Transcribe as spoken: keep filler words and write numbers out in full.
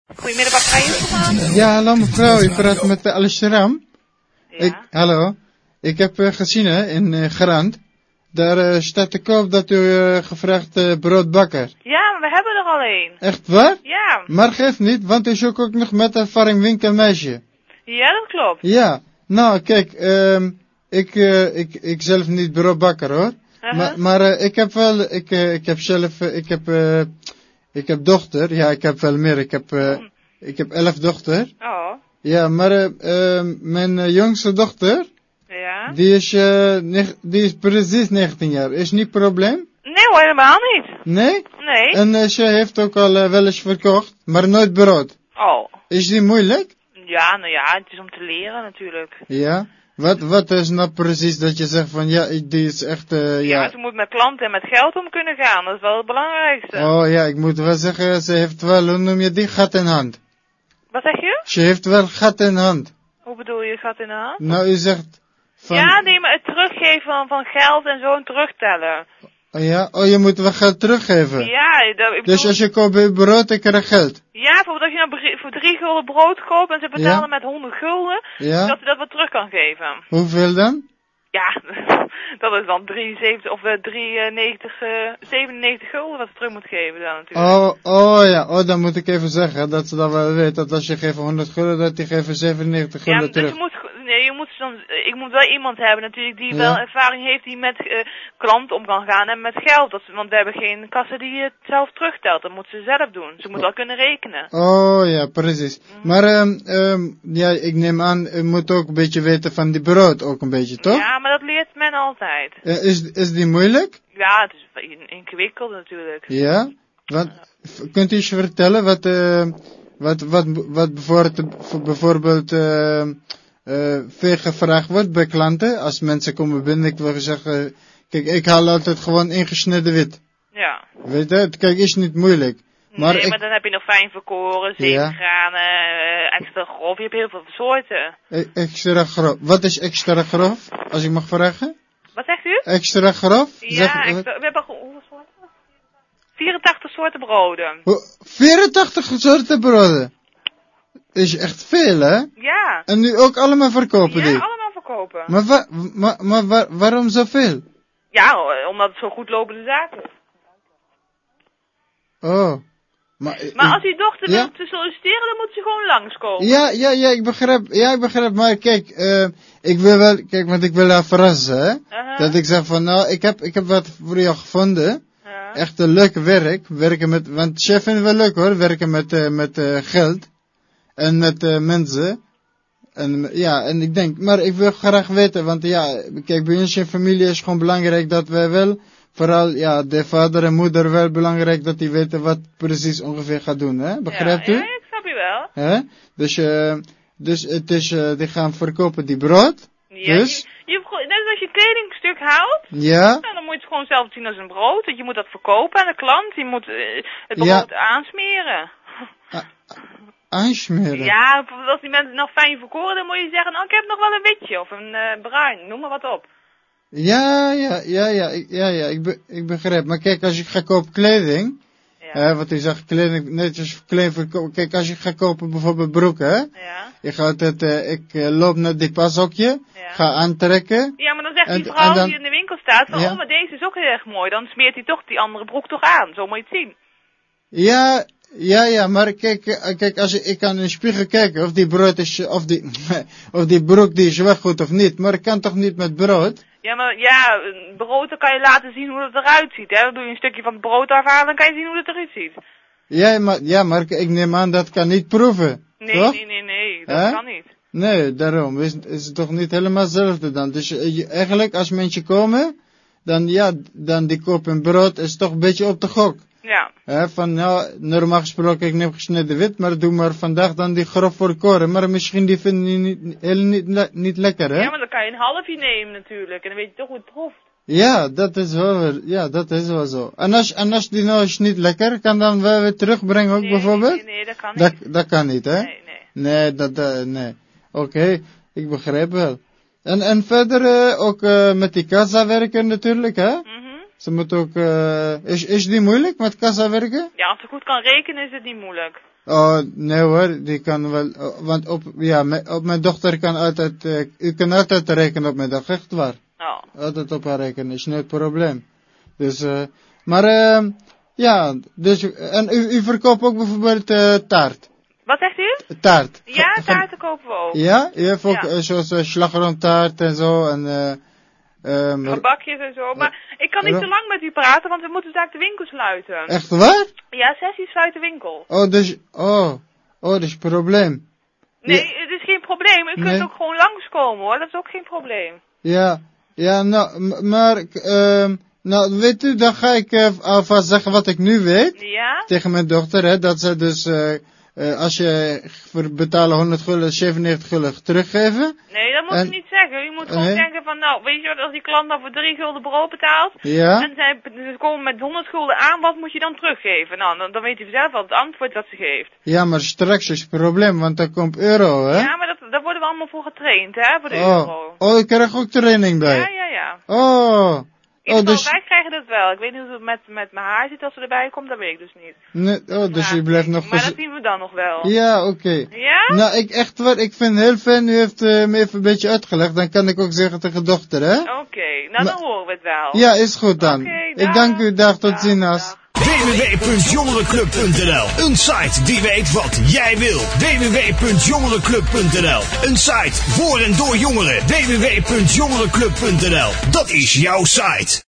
Goedemiddag, bakkerij. Ja, hallo mevrouw, ik praat met uh, Al-Sharam. Ja. Ik, hallo, ik heb uh, gezien hè, in uh, Garant, daar uh, staat te koop dat u uh, gevraagd uh, broodbakker. Ja, maar we hebben er al een. Echt waar? Ja. Maar geeft niet, want u zoekt ook nog met ervaring winkelmeisje. Ja, dat klopt. Ja, nou kijk, um, ik, uh, ik, ik zelf niet broodbakker hoor. Uh-huh. Maar, maar uh, ik heb wel, ik, uh, ik heb zelf, uh, ik heb, uh, ik heb dochter, ja ik heb wel meer, ik heb, uh, ik heb elf dochter. Oh. Ja, maar uh, uh, mijn uh, jongste dochter, Ja. die is, uh, neg- die is precies negentien jaar. Is niet probleem? Nee hoor, helemaal niet. Nee? Nee. En uh, ze heeft ook al uh, wel eens verkocht, maar nooit brood. Oh. Is die moeilijk? Ja, nou ja, het is om te leren natuurlijk. Ja. Wat, wat is nou precies dat je zegt van ja, ik- die is echt, uh, Ja, ja. ze moet met klanten en met geld om kunnen gaan. Dat is wel het belangrijkste. Oh ja, ik moet wel zeggen, ze heeft wel, hoe noem je die, gat in hand. Wat zeg je? Ze heeft wel gat in hand. Hoe bedoel je, gat in de hand? Nou, u zegt van... Ja, nee, maar het teruggeven van, van geld en zo en terugtellen. Oh ja, oh je moet wel geld teruggeven. Ja, dat, ik bedoel... Dus als je koopt brood, ik krijg geld. Ja, bijvoorbeeld als je nou brie- voor drie gulden brood koopt en ze betalen Ja. met honderd gulden, Ja? dat je dat wat terug kan geven. Hoeveel dan? Ja, dat is dan drieënzeventig of uh, drieënnegentig, uh, zevenennegentig gulden wat ze terug moet geven dan natuurlijk. Oh, oh ja, oh dan moet ik even zeggen, dat ze dan wel weet, dat als je geeft honderd gulden, dat die geven zevenennegentig Ja, gulden dus terug. je moet, go- nee, je moet dan, ik moet wel iemand hebben natuurlijk die Ja. wel ervaring heeft die met uh, klanten om kan gaan en met geld. Dat, ze- want we hebben geen kassa die het zelf terugtelt, dat moet ze zelf doen. Ze moet wel kunnen rekenen. Oh ja, precies. Maar um, um, ja, ik neem aan, u moet ook een beetje weten van die brood, ook een beetje, toch? Ja, maar dat leert men altijd. Uh, is, is die moeilijk? Ja, het is in- ingewikkeld natuurlijk. Ja? Wat, v- kunt u eens vertellen wat, uh, wat, wat, wat bijvoorbeeld, bijvoorbeeld uh, uh, veel gevraagd wordt bij klanten? Als mensen komen binnen, ik wil zeggen, kijk, ik haal altijd gewoon ingesneden wit. Ja. Weet je, kijk, is niet moeilijk. Maar nee, ik, maar dan heb je nog fijn verkoren, zevengranen, uh, extra grof. Je hebt heel veel soorten. e- extra grof. Wat is extra grof, als ik mag vragen? Wat zegt u? Extra grof? Ja, Zeg, extra, we hebben ge- hoeveel soorten? vierentachtig soorten broden. Hoe- vierentachtig soorten broden. Is echt veel, hè? Ja. En nu ook allemaal verkopen Ja, die. allemaal verkopen. Maar, wa maar, maar wa waarom zoveel? Ja, o- omdat het zo goed lopende zaak is. Oh. Maar, Maar ik- als uw dochter ja? wil te solliciteren, dan moet ze gewoon langskomen. Ja, ja, ja, ik begrijp, ja, ik begrijp, maar kijk, uh, ik wil wel, kijk, want ik wil haar verrassen, hè. Uh-huh. Dat ik zeg van, nou, ik heb, ik heb wat voor jou gevonden. Ja. Echt een leuk werk, werken met, want chef vindt het wel leuk hoor, werken met, uh, met uh, geld. En met uh, mensen. En ja, en ik denk, maar ik wil graag weten, want ja, kijk, bij ons in familie is gewoon belangrijk dat wij wel, vooral, ja, de vader en moeder wel belangrijk dat die weten wat precies ongeveer gaat doen, hè? Begrijpt ja, u? Ja, ik snap u wel. Hè? Dus, uh, dus het is, uh, die gaan verkopen die brood. Ja, Dus? je, je, hebt gewoon- net als je kledingstuk houdt, Ja, nou, dan moet je het gewoon zelf zien als een brood. Want je moet dat verkopen aan de klant. Je moet uh, het brood Ja. aansmeren. aansmeren. Ja, bijvoorbeeld als die mensen nog fijn verkoren, dan moet je zeggen, nou, ik heb nog wel een witje of een uh, bruin. Noem maar wat op. Ja, ja, ja, ja, ik, ja, ja, ik, be, ik begrijp. Maar kijk, als je gaat kopen kleding, Ja. hè, wat u zegt, kleding, netjes kleding verkopen. Kijk, als je gaat kopen bijvoorbeeld broeken, hè. Ja. Je gaat het, uh, ik uh, loop naar die pashokje, Ja. ga aantrekken. Ja, maar dan zegt En- die vrouw en dan- die in de winkel staat van, Ja. oh, maar deze is ook heel erg mooi. Dan smeert hij toch die andere broek toch aan. Zo moet je het zien. Ja, ja, ja, maar kijk, uh, kijk, als je, ik kan in de spiegel kijken of die brood is, of die, of die broek die is wel goed of niet. Maar ik kan toch niet met brood? Ja, maar ja, een brood, dan kan je laten zien hoe het eruit ziet. Hè? Dan doe je een stukje van het brood afhalen, dan kan je zien hoe het eruit ziet. Ja, maar, ja, maar ik neem aan dat kan niet proeven. Nee, toch? nee, nee, nee. Dat Hè? kan niet. Nee, daarom is, is het toch niet helemaal hetzelfde dan. Dus je, je- eigenlijk als mensen komen, dan ja, dan die kopen brood is toch een beetje op de gok. Ja. Hè, van nou, normaal gesproken ik neem gesneden wit, maar doe maar vandaag dan die grof volkoren. Maar misschien die vinden die niet, heel niet, le- niet lekker, hè? Ja, maar dan kan je een halfje nemen natuurlijk. En dan weet je toch hoe het proeft. Ja, dat is wel, weer- ja, dat is wel zo. En als, en als die nou is niet lekker, kan dan wel weer terugbrengen ook Nee, bijvoorbeeld? nee, nee, dat kan Dat, niet. dat kan niet, hè? Nee, nee. Nee, dat, dat nee. Oké, ik begrijp wel. En, en verder uh, ook uh, met die kassa werken natuurlijk, hè? Mhm. Ze moet ook, uh, is, is die moeilijk met kassa werken? Ja, als ze goed kan rekenen is het niet moeilijk. Oh, nee hoor, die kan wel, oh, want op, ja, me, op mijn dochter kan altijd, uh, u kan altijd rekenen op mijn dochter, echt waar. Oh. Altijd op haar rekenen, is niet het probleem. Dus, uh, maar, uh, ja, dus, en u, u verkoopt ook bijvoorbeeld uh, taart. Wat zegt u? Taart. Ja, Ge- taarten kopen we ook. Ja, u heeft ook Ja. uh, zoals uh, slagroomtaart en zo, en, uh, um, Gebakjes en zo. Maar ik kan niet Ja. te lang met u praten, want we moeten straks de winkel sluiten. echt waar? Ja, zes uur sluit de winkel. Oh, dus, oh, oh, dat is een probleem. Nee, Ja. het is geen probleem. U kunt Nee. ook gewoon langskomen hoor, dat is ook geen probleem. Ja, ja, nou, m- maar, uh, nou, weet u, dan ga ik uh, alvast zeggen wat ik nu weet. Ja? Tegen mijn dochter, hè, dat ze dus, uh, uh, als je voor betalen honderd gulden, zevenennegentig gulden teruggeven. Nee, dat moet En- u niet zeggen. U moet gewoon Nee. denken van, nou, weet je wat, als die klant dan voor drie gulden brood betaalt, Ja, en zij ze komen met honderd gulden aan, wat moet je dan teruggeven? Nou, dan, dan weet u zelf wel het antwoord dat ze geeft. ja, maar straks is het probleem, want dan komt euro, hè. Ja, maar dat, daar worden we allemaal voor getraind, hè, voor de Oh, euro. oh, ik krijg ook training bij. Ja, ja, ja. Oh, In oh, ieder dus, geval, wij krijgen dat wel. Ik weet niet hoe het met, met mijn haar zit als ze erbij komt, dat weet ik dus niet. nee, oh, dus Ja, je blijft nog... maar gez- dat zien we dan nog wel. Ja, oké. Okay. Ja? Nou, ik echt waar, ik vind het heel fijn, u heeft uh, me even een beetje uitgelegd, dan kan ik ook zeggen tegen dochter, hè. Oké, okay. nou Maar- dan horen we het wel. Ja, is goed dan. Oké, ik dag. dank u, dag, tot Dag, ziens. dag. w w w punt jongerenclub punt n l. Een site die weet wat jij wil. w w w punt jongerenclub punt n l. Een site voor en door jongeren. w w w punt jongerenclub punt n l. Dat is jouw site.